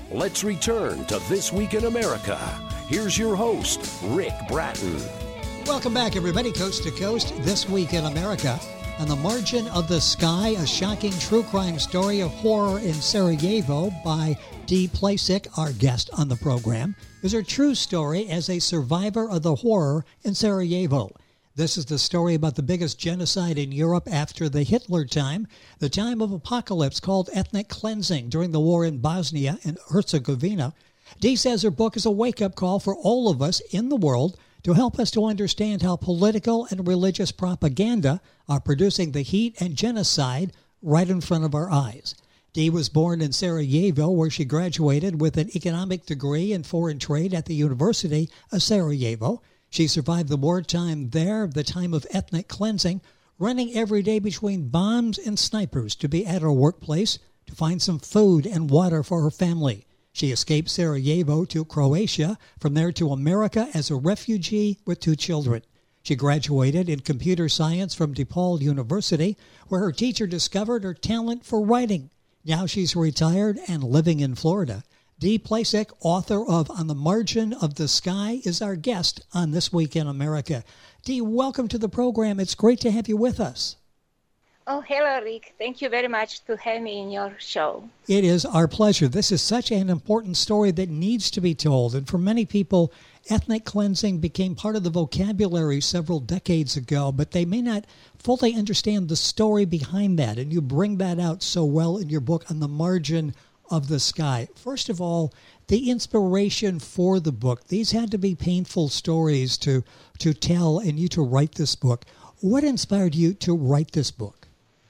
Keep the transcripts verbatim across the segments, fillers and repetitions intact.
Let's return to This Week in America. Here's your host, Rick Bratton. Welcome back, everybody, coast to coast. This Week in America. On the Margin of the Sky, a shocking true crime story of horror in Sarajevo by Dee Placek, our guest on the program, is her true story as a survivor of the horror in Sarajevo. This is the story about the biggest genocide in Europe after the Hitler time, the time of apocalypse called ethnic cleansing during the war in Bosnia and Herzegovina. Dee says her book is a wake-up call for all of us in the world to help us to understand how political and religious propaganda are producing the heat and genocide right in front of our eyes. Dee was born in Sarajevo, where she graduated with an economic degree in foreign trade at the University of Sarajevo. She survived the wartime there, the time of ethnic cleansing, running every day between bombs and snipers to be at her workplace to find some food and water for her family. She escaped Sarajevo to Croatia, from there to America as a refugee with two children. She graduated in computer science from DePaul University, where her teacher discovered her talent for writing. Now she's retired and living in Florida. Dee Placek, author of On the Margin of the Sky, is our guest on This Week in America. Dee, welcome to the program. It's great to have you with us. Oh, hello, Rick. Thank you very much to have me in your show. It is our pleasure. This is such an important story that needs to be told. And for many people, ethnic cleansing became part of the vocabulary several decades ago, but they may not fully understand the story behind that. And you bring that out so well in your book, On the Margin of the Sky. First of all, the inspiration for the book. These had to be painful stories to, to tell and you to write this book. What inspired you to write this book?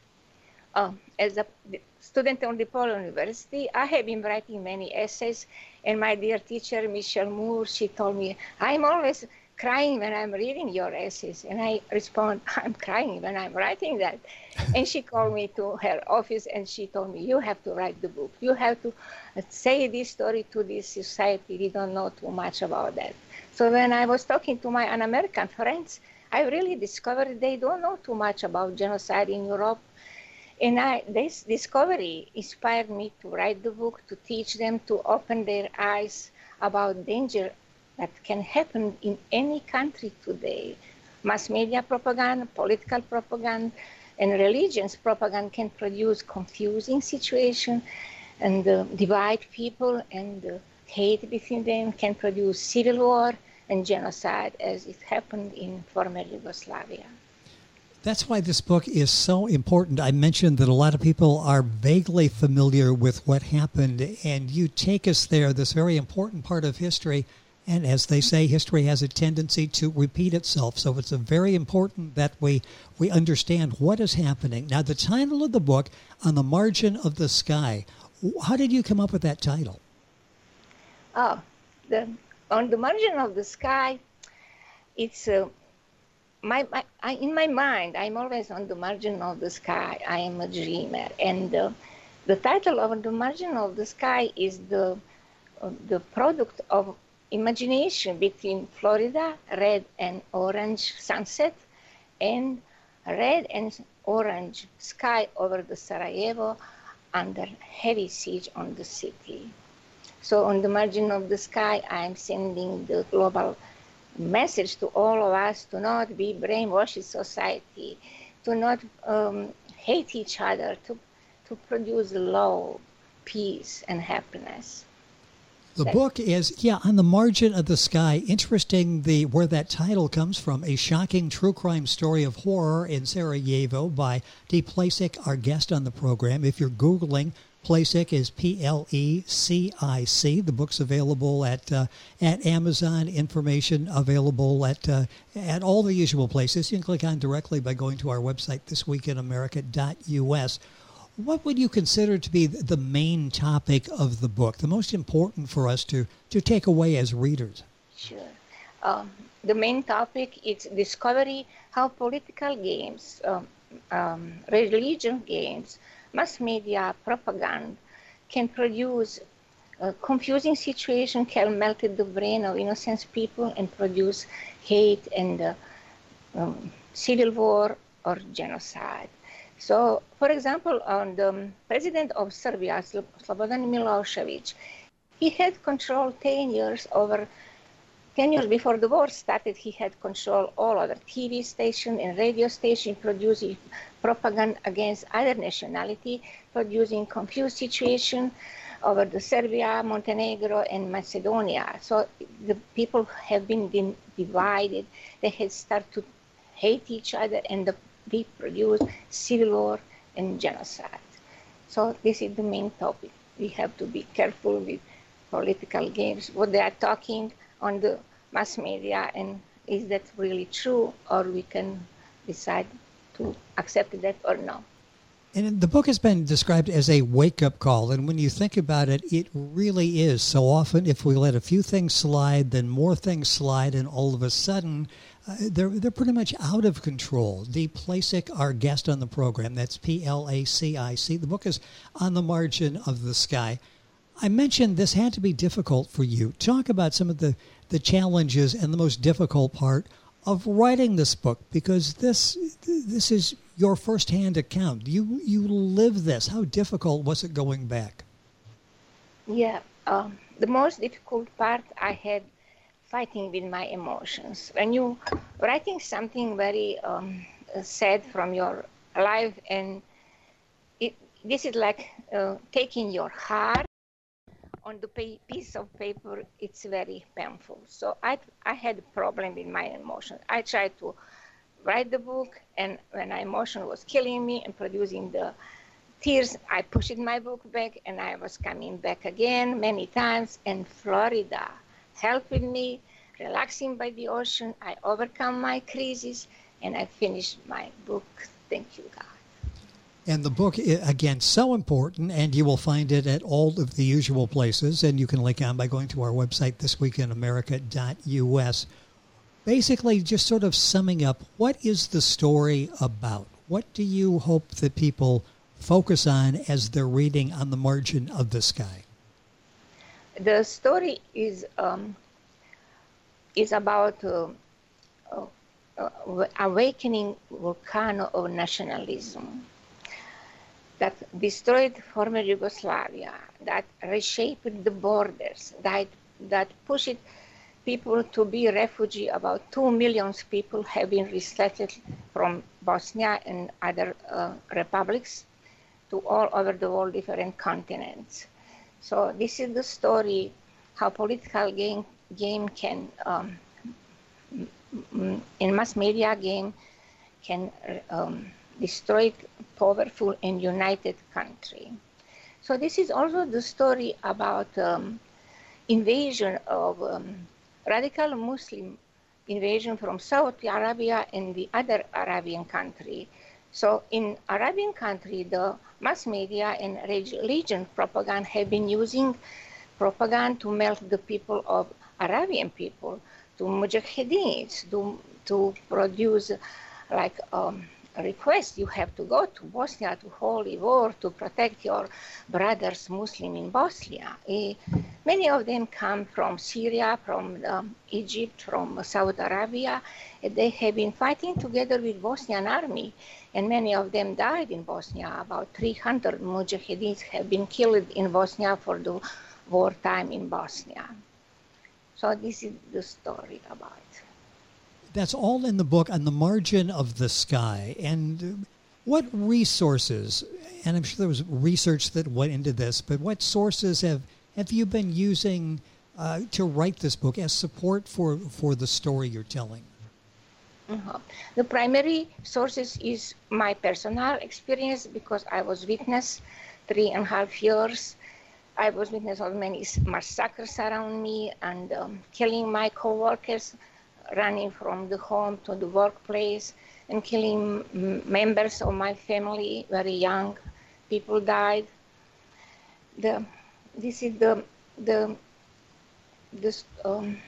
Oh, as a student on DePaul University, I have been writing many essays, and my dear teacher, Michelle Moore, she told me, I'm always crying when I'm reading your essays. And I respond, I'm crying when I'm writing that. And she called me to her office and she told me, you have to write the book. You have to say this story to this society. We don't know too much about that. So when I was talking to my un-American friends, I really discovered they don't know too much about genocide in Europe. And I, this discovery inspired me to write the book, to teach them, to open their eyes about danger that can happen in any country today. Mass media propaganda, political propaganda, and religious propaganda can produce confusing situations and uh, divide people, and uh, hate between them can produce civil war and genocide, as it happened in former Yugoslavia. That's why this book is so important. I mentioned that a lot of people are vaguely familiar with what happened, and you take us there, this very important part of history. And as they say, history has a tendency to repeat itself. So it's a very important that we, we understand what is happening. Now, the title of the book, On the Margin of the Sky, how did you come up with that title? Oh, the, On the Margin of the Sky, it's... Uh, My, my, I, in my mind, I'm always on the margin of the sky. I am a dreamer. And uh, the title of The Margin of the Sky is the, uh, the product of imagination between Florida, red and orange sunset, and red and orange sky over the Sarajevo under heavy siege on the city. So on the margin of the sky, I'm sending the global message to all of us to not be brainwashed society, to not um, hate each other, to to produce love, peace, and happiness. The that, book is, yeah, On the Margin of the Sky. Interesting the where that title comes from, a shocking true crime story of horror in Sarajevo by Dee Placek, our guest on the program. If you're Googling, Placek is P L E C I C. The book's available at uh, at Amazon. Information available at uh, at all the usual places. You can click on directly by going to our website, this week in america dot U S. What would you consider to be the main topic of the book, the most important for us to, to take away as readers? Sure. Um, the main topic is discovery how political games, um, um, religion games, mass media propaganda can produce a confusing situation, can melt the brain of innocent people and produce hate and uh, um, civil war or genocide. So, for example, on the president of Serbia, Slobodan Milosevic, he had control ten years over, ten years before the war started, he had control all other T V station and radio station, producing propaganda against other nationality, producing confused situation over the Serbia, Montenegro, and Macedonia. So the people have been divided. They had started to hate each other, and the, they produced civil war and genocide. So this is the main topic. We have to be careful with political games, what they are talking on the mass media, and is that really true, or we can decide to accept that or no. And the book has been described as a wake-up call, and when you think about it, it really is. So often, if we let a few things slide, then more things slide, and all of a sudden, uh, they're they're pretty much out of control. Dee Placik, our guest on the program, that's P L A C I C. The book is On the Margin of the Sky. I mentioned this had to be difficult for you. Talk about some of the, the challenges and the most difficult part of writing this book, because this this is your firsthand account. You you live this. How difficult was it going back? Yeah, um, the most difficult part I had fighting with my emotions. When you writing something very um, sad from your life, and it, this is like uh, taking your heart on the pay, piece of paper, it's very painful. So I I had a problem with my emotions. I tried to write the book, and when my emotion was killing me and producing the tears, I pushed my book back, and I was coming back again many times. And Florida helped me, relaxing by the ocean. I overcome my crisis, and I finished my book. Thank you, God. And the book, again, so important, and you will find it at all of the usual places, and you can link on by going to our website, this week in america dot U S. Basically, just sort of summing up, what is the story about? What do you hope that people focus on as they're reading On the Margin of the Sky? The story is um, is about uh, uh, uh, awakening volcano of nationalism that destroyed former Yugoslavia, that reshaped the borders, that that pushed people to be refugee. About two million people have been resettled from Bosnia and other uh, republics to all over the world, different continents. So this is the story how political game game can um, in mass media game can um, destroy powerful and united country. So this is also the story about um, invasion of um, radical Muslim invasion from Saudi Arabia and the other Arabian country. So in Arabian country, the mass media and religion propaganda have been using propaganda to melt the people of Arabian people, to mujahideen, to, to produce like um, a request, you have to go to Bosnia to holy war to protect your brothers Muslim in Bosnia. Uh, many of them come from Syria, from um, Egypt, from Saudi Arabia. Uh, they have been fighting together with Bosnian army, and many of them died in Bosnia. About three hundred mujahideen have been killed in Bosnia for the wartime in Bosnia. So this is the story about it. That's all in the book, On the Margin of the Sky. And what resources, and I'm sure there was research that went into this, but what sources have, have you been using uh, to write this book as support for, for the story you're telling? Uh-huh. The primary sources is my personal experience, because I was witness three and a half years. I was witness of many massacres around me and um, killing my co-workers, running from the home to the workplace, and killing m- members of my family, very young people died. The, this is the the this um,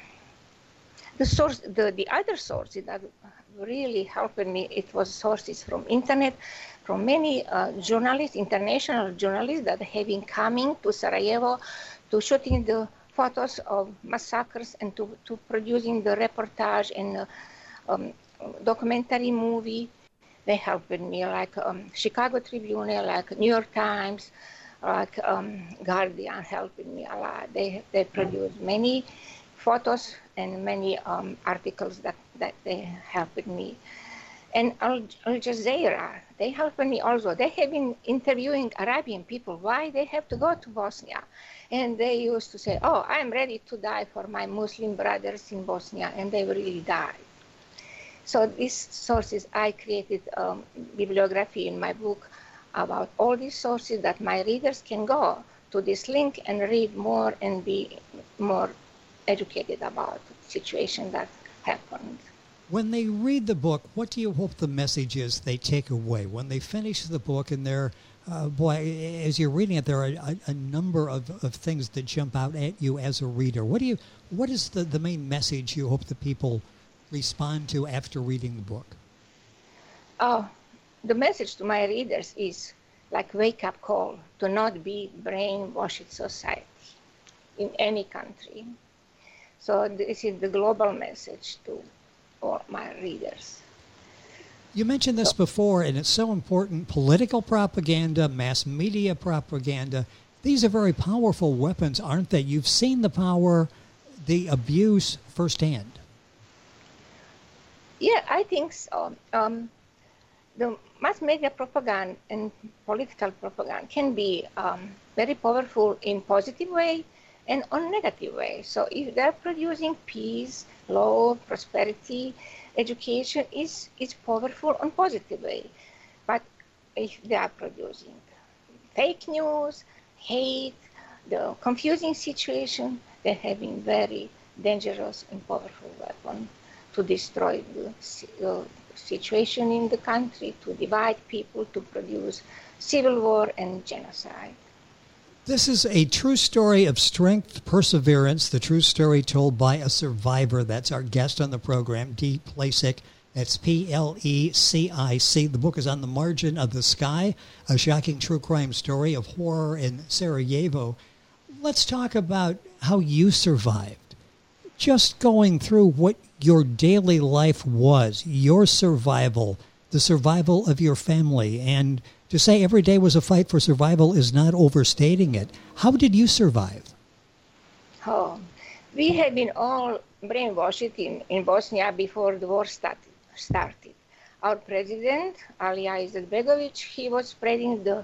the source. The, the other sources that really helped me, it was sources from internet, from many uh, journalists, international journalists that have been coming to Sarajevo to shooting the photos of massacres and to, to producing the reportage and uh, um, documentary movie. They helped me, like um, Chicago Tribune, like New York Times, like um, Guardian helping me a lot. They they produce many photos and many um, articles that, that they helped me. And Al, Al Jazeera, they helped me also. They have been interviewing Arabian people why they have to go to Bosnia. And they used to say, oh, I'm ready to die for my Muslim brothers in Bosnia, and they really died. So these sources, I created um, bibliography in my book about all these sources that my readers can go to this link and read more and be more educated about the situation that happened. When they read the book, what do you hope the message is they take away? When they finish the book and they're, uh, boy, as you're reading it, there are a, a number of, of things that jump out at you as a reader. What do you? What is the, the main message you hope the people respond to after reading the book? Oh, the message to my readers is like wake-up call to not be brainwashed society in any country. So this is the global message to all my readers. You mentioned this before, and it's so important. Political propaganda, mass media propaganda, these are very powerful weapons, aren't they? You've seen the power, the abuse firsthand. Yeah, I think so. Um, the mass media propaganda and political propaganda can be um, very powerful in positive way and on negative way. So if they're producing peace, love, prosperity, education is, is powerful on positive way. But if they are producing fake news, hate, the confusing situation, they're having very dangerous and powerful weapon to destroy the uh, situation in the country, to divide people, to produce civil war and genocide. This is a true story of strength, perseverance, the true story told by a survivor. That's our guest on the program, Dee Plecic. That's P L E C I C. The book is On the Margin of the Sky, a shocking true crime story of horror in Sarajevo. Let's talk about how you survived. Just going through what your daily life was, your survival, the survival of your family, and to say every day was a fight for survival is not overstating it. How did you survive? Oh, we had been all brainwashed in, in Bosnia before the war started. started. Our president, Alija Izetbegovic, he was spreading the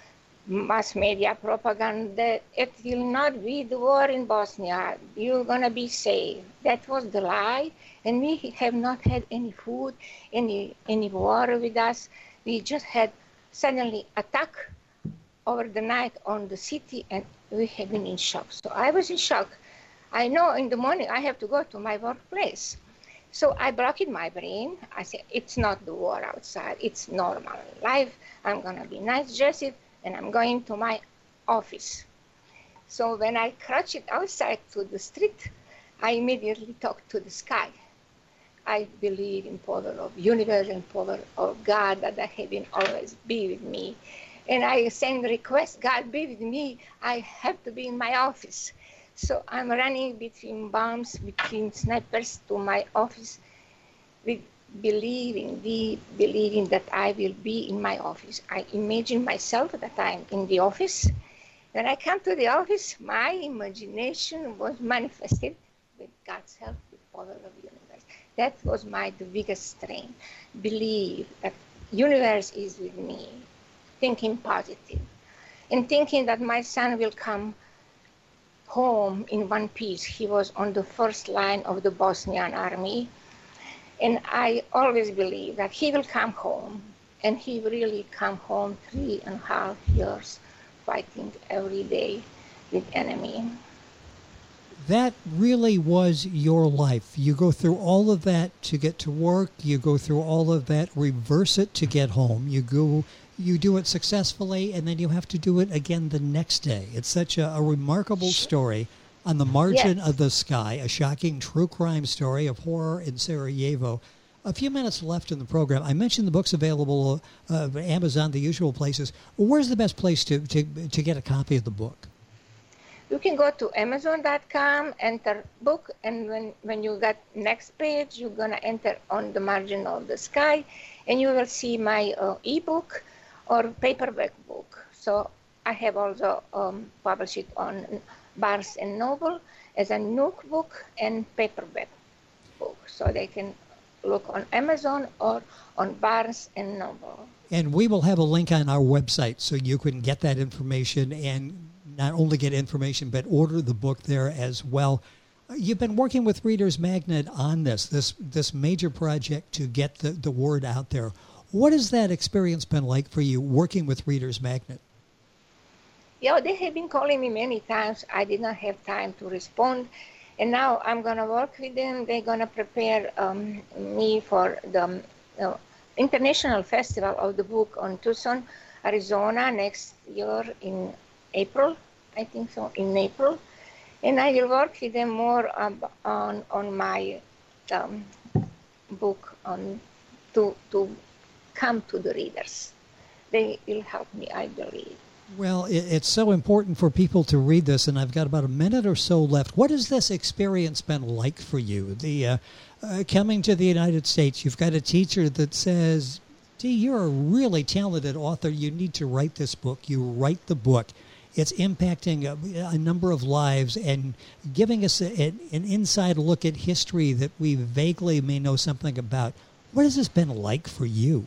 mass media propaganda that it will not be the war in Bosnia. You're going to be safe. That was the lie. And we have not had any food, any, any water with us. We just had suddenly attack over the night on the city, and we have been in shock. So I was in shock. I know in the morning I have to go to my workplace. So I blocked my brain. I said, it's not the war outside. It's normal life. I'm going to be nice dressed, and I'm going to my office. So when I crouched outside to the street, I immediately talked to the sky. I believe in power of universe and power of God that have been always be with me. And I send request, God be with me. I have to be in my office. So I'm running between bombs, between snipers to my office, with believing, deep believing that I will be in my office. I imagine myself that I'm in the office. When I come to the office, my imagination was manifested with God's help, with power of universe. That was my the biggest strength. Believe that universe is with me, thinking positive, and thinking that my son will come home in one piece. He was on the first line of the Bosnian army, and I always believe that he will come home, and he really come home three and a half years fighting every day with enemy. That really was your life. You go through all of that to get to work. You go through all of that, reverse it to get home. You go, you do it successfully, and then you have to do it again the next day. It's such a, a remarkable story. On the Margin Yes. of the Sky, a shocking true crime story of horror in Sarajevo. A few minutes left in the program. I mentioned the book's available uh, Amazon, the usual places. Where's the best place to, to, to get a copy of the book? You can go to amazon dot com, enter book, and when, when you get next page, you're going to enter On the Margin of the Sky, and you will see my uh, ebook or paperback book. So I have also um, published it on Barnes and Noble as a Nook book and paperback book. So they can look on Amazon or on Barnes and Noble. And we will have a link on our website so you can get that information and not only get information, but order the book there as well. You've been working with Reader's Magnet on this, this this major project to get the, the word out there. What has that experience been like for you working with Reader's Magnet? Yeah, they have been calling me many times. I did not have time to respond. And now I'm going to work with them. They're going to prepare um, me for the um, uh, International Festival of the Book on Tucson, Arizona next year in April. I think so, in April. And I will work with them more um, on on my um, book on to to come to the readers. They will help me, I believe. Well, it's so important for people to read this, and I've got about a minute or so left. What has this experience been like for you? The uh, uh, coming to the United States, you've got a teacher that says, "Dee, you're a really talented author. You need to write this book." You write the book. It's impacting a, a number of lives and giving us a, an inside look at history that we vaguely may know something about. What has this been like for you?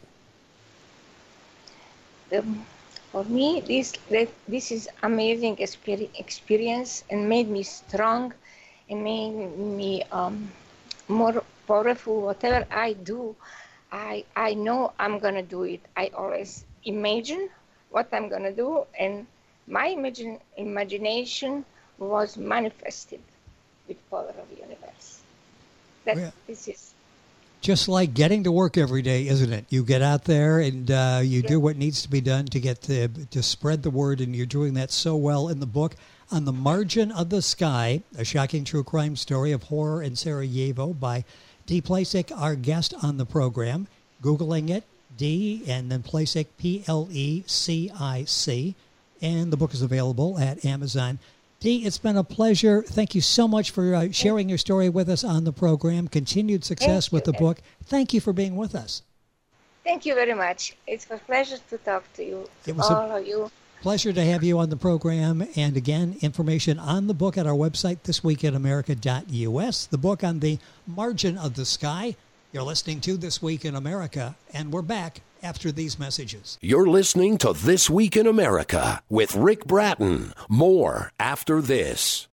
Um, for me, this this is amazing experience and made me strong and made me um, more powerful. Whatever I do, I I know I'm gonna do it. I always imagine what I'm gonna do, and my imagine, imagination was manifested with power of the universe. That yeah. This is just like getting to work every day, isn't it? You get out there and uh, you yeah. do what needs to be done to get to, to spread the word, and you're doing that so well in the book. On the Margin of the Sky, a shocking true crime story of horror in Sarajevo by Dee Plasik, our guest on the program. Googling it, Dee, and then Plasik, P L E C I C. And the book is available at Amazon. Dee, it's been a pleasure. Thank you so much for uh, sharing your story with us on the program. Continued success Thank with you. the book. Thank you for being with us. Thank you very much. It's a pleasure to talk to you, It was all a of you. Pleasure to have you on the program. And again, information on the book at our website, this week in america dot U S. The book On the Margin of the Sky. You're listening to This Week in America, and we're back after these messages. You're listening to This Week in America with Rick Bratton. More after this.